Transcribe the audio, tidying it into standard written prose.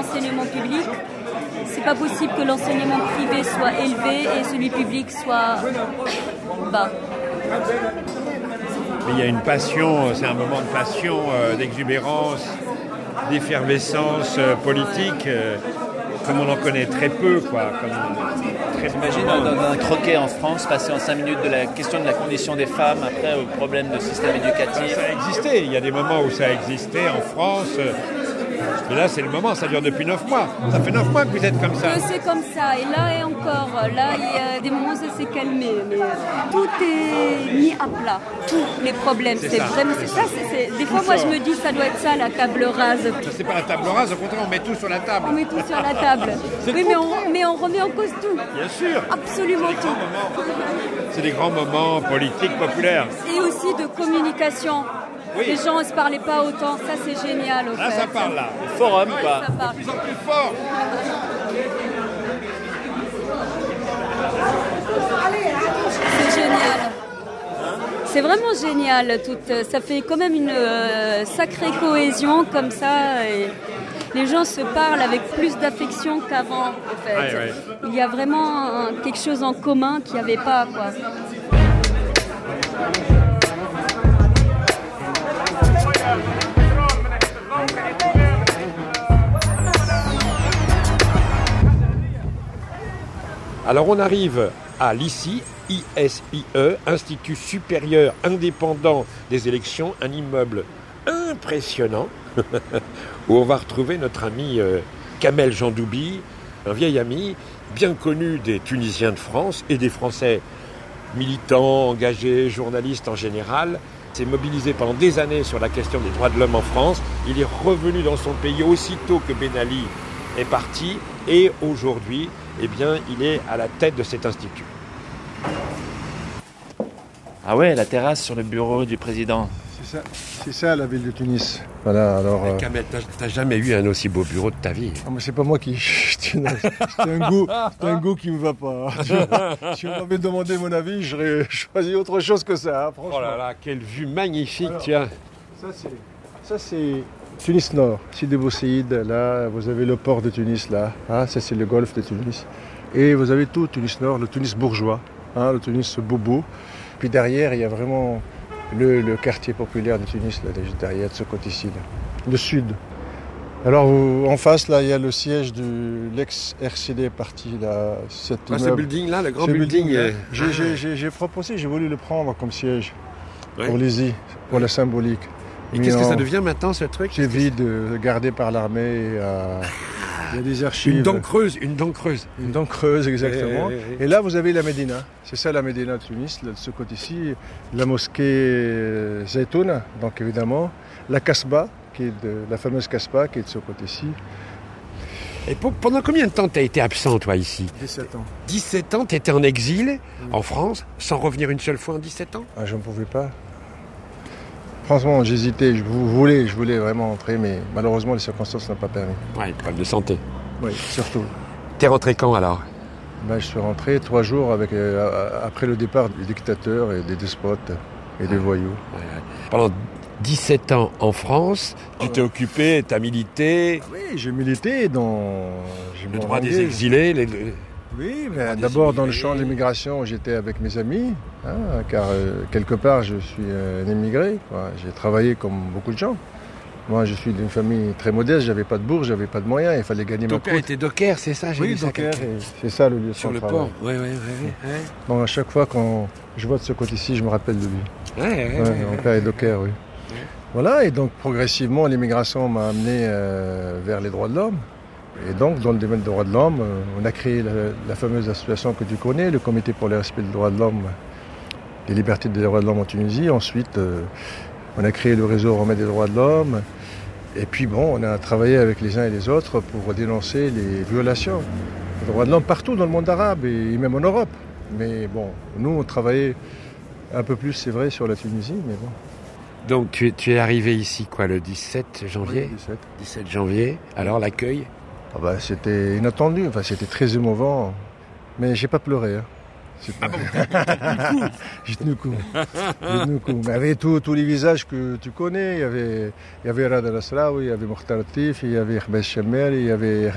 l'enseignement public. C'est pas possible que l'enseignement privé soit élevé et celui public soit bas. Mais il y a une passion, c'est un moment de passion, d'exubérance, d'effervescence politique, comme on en connaît très peu, quoi. J'imagine dans un croquet en France, passer en 5 minutes de la question de la condition des femmes, après au problème de système éducatif. Ça a existé, il y a des moments où ça a existé en France. Mais là, c'est le moment, ça dure depuis 9 mois. Ça fait 9 mois que vous êtes comme ça. C'est comme ça, et là et encore. Là, il y a des moments où ça s'est calmé. Mais tout est mis à plat. Tous les problèmes. C'est vraiment ça. Des fois, moi, je me dis, ça doit être ça, la table rase. Ça, c'est pas la table rase, au contraire, on met tout sur la table. On met tout sur la table. Oui, mais on remet en cause tout. Bien sûr. Absolument tout. C'est des grands moments politiques populaires. Et aussi de communication. Oui. Les gens ne se parlaient pas autant, ça c'est génial. Là, ça parle là. Le forum, ouais, quoi. Ça parle. De plus en plus fort. C'est génial. C'est vraiment génial. Ça fait quand même une sacrée cohésion comme ça. Et les gens se parlent avec plus d'affection qu'avant. En fait. Ouais. Il y a vraiment quelque chose en commun qu'il n'y avait pas, quoi. Alors on arrive à l'ISIE, ISIE, Institut supérieur indépendant des élections, un immeuble impressionnant où on va retrouver notre ami Kamel Jandoubi, un vieil ami bien connu des Tunisiens de France et des Français militants, engagés, journalistes en général. S'est mobilisé pendant des années sur la question des droits de l'homme en France. Il est revenu dans son pays aussitôt que Ben Ali est parti et aujourd'hui, eh bien, il est à la tête de cet institut. Ah ouais, la terrasse sur le bureau du président. C'est ça la ville de Tunis. Voilà, alors. Kamel, t'as jamais eu un aussi beau bureau de ta vie. Ah, mais c'est pas moi qui. C'est un goût qui me va pas. Si on m'avait demandé mon avis, j'aurais choisi autre chose que ça, hein, franchement. Oh là là, quelle vue magnifique, alors, tiens. Ça c'est Tunis Nord, Sidi Bou Saïd, là, vous avez le port de Tunis, là. Ah, ça c'est le golfe de Tunis. Et vous avez tout Tunis Nord, le Tunis bourgeois, hein, le Tunis bobo. Puis derrière, il y a vraiment le quartier populaire de Tunis, là, derrière, de ce côté-ci, là. Le sud. Alors, en face, là, il y a le siège de l'ex-RCD parti, là. Ce building-là, le grand building. J'ai proposé, j'ai voulu le prendre comme siège. Ouais. Pour l'ISIE, pour la symbolique. Et qu'est-ce que ça devient maintenant, ce truc ? C'est vide, gardé par l'armée. Il y a des archives. Une dent creuse. Une dent creuse, exactement. Et là, vous avez la Médina. C'est ça, la Médina de Tunis, là, de ce côté-ci. La mosquée Zaytouna, donc évidemment. La Kasbah, la fameuse Kasbah, qui est de ce côté-ci. Et pendant combien de temps tu as été absent, toi, ici ? 17 ans. 17 ans, tu étais en exil, en France, sans revenir une seule fois en 17 ans ? Ah, je ne pouvais pas. Franchement, j'hésitais, je voulais vraiment entrer, mais malheureusement, les circonstances n'ont pas permis. Ouais, problème de santé. Oui, surtout. T'es rentré quand, alors ? Je suis rentré 3 jours après le départ des dictateurs et des despotes et des voyous. Ouais. Pendant 17 ans en France, tu t'es occupé, tu as milité. Oui, j'ai milité dans... Le droit des exilés, Oui, mais d'abord dans le champ de l'immigration, j'étais avec mes amis, hein, car quelque part je suis un immigré, quoi. J'ai travaillé comme beaucoup de gens. Moi, je suis d'une famille très modeste, j'avais pas de bourse, j'avais pas de moyens, il fallait gagner ma croûte. Ton père était docker, c'est ça ? Oui, docker, c'est ça le lieu sur le travail. port, oui. Donc à chaque fois quand je vois de ce côté-ci, je me rappelle de lui. Mon père est docker, oui. Ouais. Voilà, et donc progressivement, l'immigration m'a amené vers les droits de l'homme. Et donc, dans le domaine des droits de l'homme, on a créé la fameuse association que tu connais, le Comité pour le respect des droits de l'homme, des libertés des droits de l'homme en Tunisie. Ensuite, on a créé le réseau Remède des droits de l'homme. Et puis, on a travaillé avec les uns et les autres pour dénoncer les violations des droits de l'homme partout dans le monde arabe et même en Europe. Mais nous, on travaillait un peu plus, c'est vrai, sur la Tunisie, mais bon. Donc, tu es arrivé ici, le 17 janvier ? Oui, 17 janvier. Alors, l'accueil ? C'était inattendu, c'était très émouvant, mais j'ai pas pleuré. Hein. Ah bon, j'ai tenu le coup. Mais il y avait tous les visages que tu connais. Il y avait Rad Al-Asraoui, il y avait Mokhtar Latif, il y avait Khbaz Chammel, il y avait